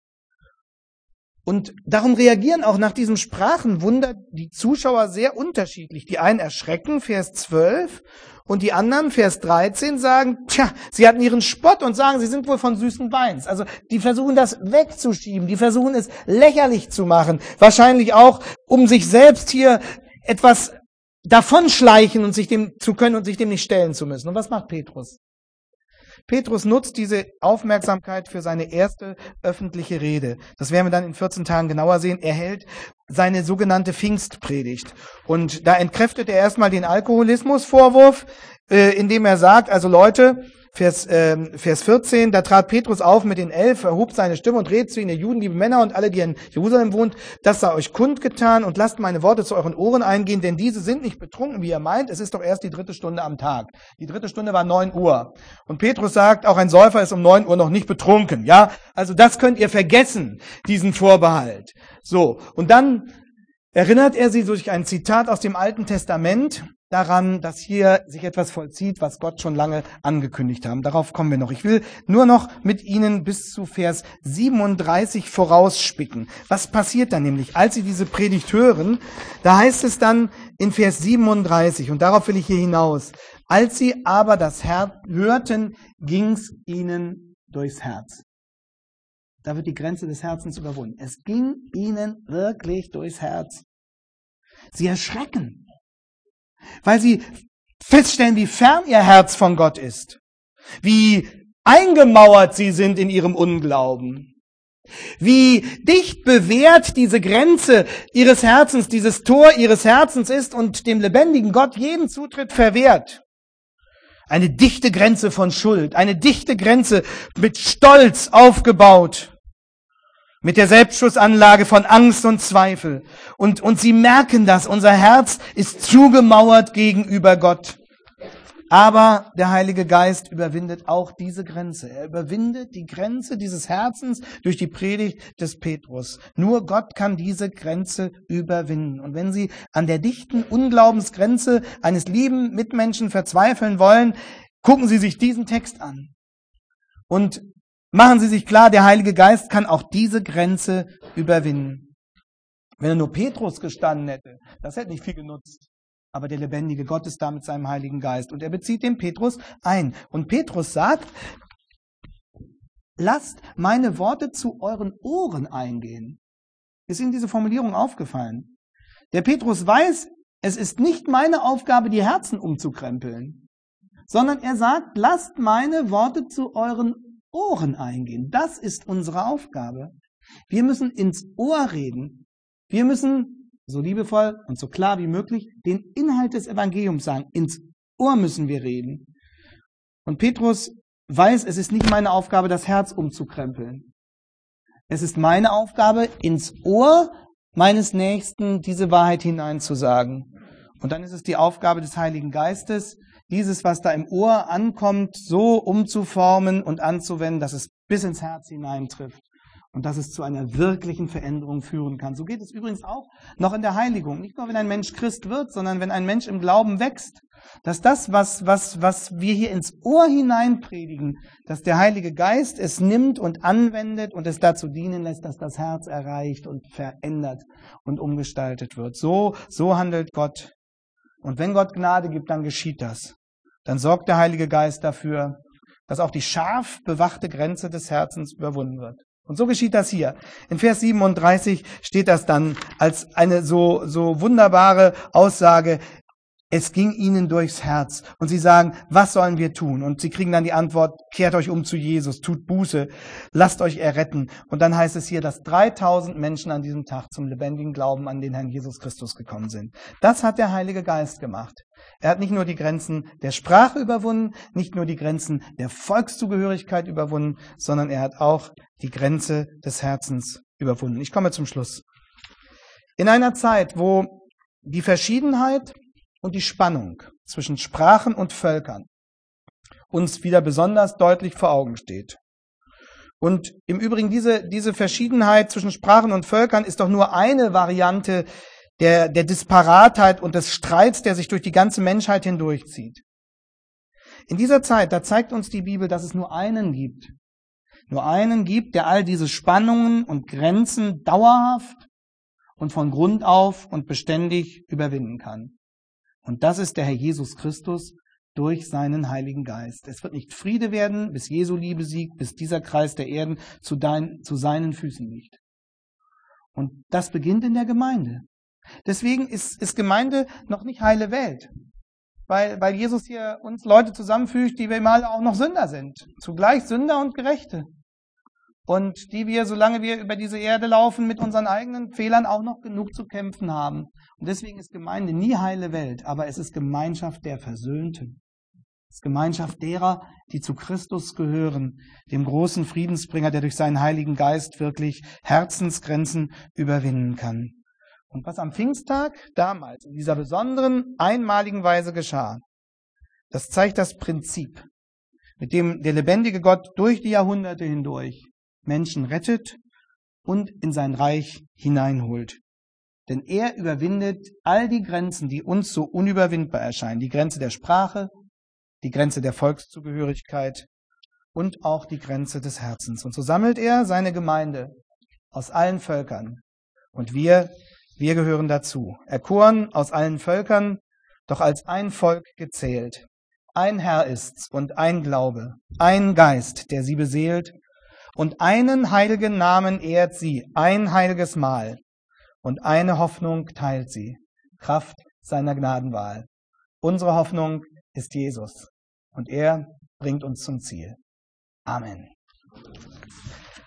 Und darum reagieren auch nach diesem Sprachenwunder die Zuschauer sehr unterschiedlich. Die einen erschrecken, Vers 12, und die anderen, Vers 13, sagen, sie hatten ihren Spott und sagen, sie sind wohl von süßen Weins. Also die versuchen das wegzuschieben, die versuchen es lächerlich zu machen. Wahrscheinlich auch, um sich selbst hier etwas davonschleichen und sich dem zu können und sich dem nicht stellen zu müssen. Und was macht Petrus? Petrus nutzt diese Aufmerksamkeit für seine erste öffentliche Rede. Das werden wir dann in 14 Tagen genauer sehen. Er hält seine sogenannte Pfingstpredigt. Und da entkräftet er erstmal den Alkoholismusvorwurf, indem er sagt, also Leute, Vers 14, da trat Petrus auf mit den 11, erhob seine Stimme und redet zu ihnen, ihr Juden, liebe Männer und alle, die in Jerusalem wohnt, das sei euch kundgetan und lasst meine Worte zu euren Ohren eingehen, denn diese sind nicht betrunken, wie ihr meint, es ist doch erst die 3. Stunde am Tag. Die 3. Stunde war 9 Uhr. Und Petrus sagt, auch ein Säufer ist um 9 Uhr noch nicht betrunken. Ja, also das könnt ihr vergessen, diesen Vorbehalt. So, und dann erinnert er sie durch ein Zitat aus dem Alten Testament daran, dass hier sich etwas vollzieht, was Gott schon lange angekündigt haben. Darauf kommen wir noch. Ich will nur noch mit Ihnen bis zu Vers 37 vorausspicken. Was passiert dann nämlich, als Sie diese Predigt hören? Da heißt es dann in Vers 37, und darauf will ich hier hinaus, als sie aber das Herz hörten, ging's ihnen durchs Herz. Da wird die Grenze des Herzens überwunden. Es ging ihnen wirklich durchs Herz. Sie erschrecken, weil sie feststellen, wie fern ihr Herz von Gott ist, wie eingemauert sie sind in ihrem Unglauben, wie dicht bewehrt diese Grenze ihres Herzens, dieses Tor ihres Herzens ist und dem lebendigen Gott jeden Zutritt verwehrt. Eine dichte Grenze von Schuld, eine dichte Grenze mit Stolz aufgebaut, mit der Selbstschussanlage von Angst und Zweifel. Und sie merken das, unser Herz ist zugemauert gegenüber Gott. Aber der Heilige Geist überwindet auch diese Grenze. Er überwindet die Grenze dieses Herzens durch die Predigt des Petrus. Nur Gott kann diese Grenze überwinden. Und wenn Sie an der dichten Unglaubensgrenze eines lieben Mitmenschen verzweifeln wollen, gucken Sie sich diesen Text an. Und machen Sie sich klar, der Heilige Geist kann auch diese Grenze überwinden. Wenn er nur Petrus gestanden hätte, das hätte nicht viel genutzt. Aber der lebendige Gott ist da mit seinem Heiligen Geist. Und er bezieht den Petrus ein. Und Petrus sagt, lasst meine Worte zu euren Ohren eingehen. Ist Ihnen diese Formulierung aufgefallen? Der Petrus weiß, es ist nicht meine Aufgabe, die Herzen umzukrempeln, sondern er sagt, lasst meine Worte zu euren Ohren eingehen. Das ist unsere Aufgabe. Wir müssen ins Ohr reden. Wir müssen so liebevoll und so klar wie möglich den Inhalt des Evangeliums sagen. Ins Ohr müssen wir reden. Und Petrus weiß, es ist nicht meine Aufgabe, das Herz umzukrempeln. Es ist meine Aufgabe, ins Ohr meines Nächsten diese Wahrheit hineinzusagen. Und dann ist es die Aufgabe des Heiligen Geistes, dieses, was da im Ohr ankommt, so umzuformen und anzuwenden, dass es bis ins Herz hineintrifft und dass es zu einer wirklichen Veränderung führen kann. So geht es übrigens auch noch in der Heiligung. Nicht nur, wenn ein Mensch Christ wird, sondern wenn ein Mensch im Glauben wächst, dass das, was wir hier ins Ohr hineinpredigen, dass der Heilige Geist es nimmt und anwendet und es dazu dienen lässt, dass das Herz erreicht und verändert und umgestaltet wird. So handelt Gott. Und wenn Gott Gnade gibt, dann geschieht das. Dann sorgt der Heilige Geist dafür, dass auch die scharf bewachte Grenze des Herzens überwunden wird. Und so geschieht das hier. In Vers 37 steht das dann als eine so wunderbare Aussage. Es ging ihnen durchs Herz. Und sie sagen, was sollen wir tun? Und sie kriegen dann die Antwort, kehrt euch um zu Jesus, tut Buße, lasst euch erretten. Und dann heißt es hier, dass 3000 Menschen an diesem Tag zum lebendigen Glauben an den Herrn Jesus Christus gekommen sind. Das hat der Heilige Geist gemacht. Er hat nicht nur die Grenzen der Sprache überwunden, nicht nur die Grenzen der Volkszugehörigkeit überwunden, sondern er hat auch die Grenze des Herzens überwunden. Ich komme zum Schluss. In einer Zeit, wo die Verschiedenheit und die Spannung zwischen Sprachen und Völkern uns wieder besonders deutlich vor Augen steht. Und im Übrigen diese Verschiedenheit zwischen Sprachen und Völkern ist doch nur eine Variante der Disparatheit und des Streits, der sich durch die ganze Menschheit hindurchzieht. In dieser Zeit, da zeigt uns die Bibel, dass es nur einen gibt. Nur einen gibt, der all diese Spannungen und Grenzen dauerhaft und von Grund auf und beständig überwinden kann. Und das ist der Herr Jesus Christus durch seinen Heiligen Geist. Es wird nicht Friede werden, bis Jesu Liebe siegt, bis dieser Kreis der Erden zu seinen Füßen liegt. Und das beginnt in der Gemeinde. Deswegen ist Gemeinde noch nicht heile Welt. Weil Jesus hier uns Leute zusammenfügt, die wir mal auch noch Sünder sind. Zugleich Sünder und Gerechte. Und die wir, solange wir über diese Erde laufen, mit unseren eigenen Fehlern auch noch genug zu kämpfen haben. Und deswegen ist Gemeinde nie heile Welt, aber es ist Gemeinschaft der Versöhnten. Es ist Gemeinschaft derer, die zu Christus gehören, dem großen Friedensbringer, der durch seinen Heiligen Geist wirklich Herzensgrenzen überwinden kann. Und was am Pfingsttag damals in dieser besonderen, einmaligen Weise geschah, das zeigt das Prinzip, mit dem der lebendige Gott durch die Jahrhunderte hindurch Menschen rettet und in sein Reich hineinholt. Denn er überwindet all die Grenzen, die uns so unüberwindbar erscheinen. Die Grenze der Sprache, die Grenze der Volkszugehörigkeit und auch die Grenze des Herzens. Und so sammelt er seine Gemeinde aus allen Völkern. Und wir gehören dazu. Erkoren aus allen Völkern, doch als ein Volk gezählt. Ein Herr ist's und ein Glaube, ein Geist, der sie beseelt. Und einen heiligen Namen ehrt sie, ein heiliges Mahl. Und eine Hoffnung teilt sie, Kraft seiner Gnadenwahl. Unsere Hoffnung ist Jesus. Und er bringt uns zum Ziel. Amen.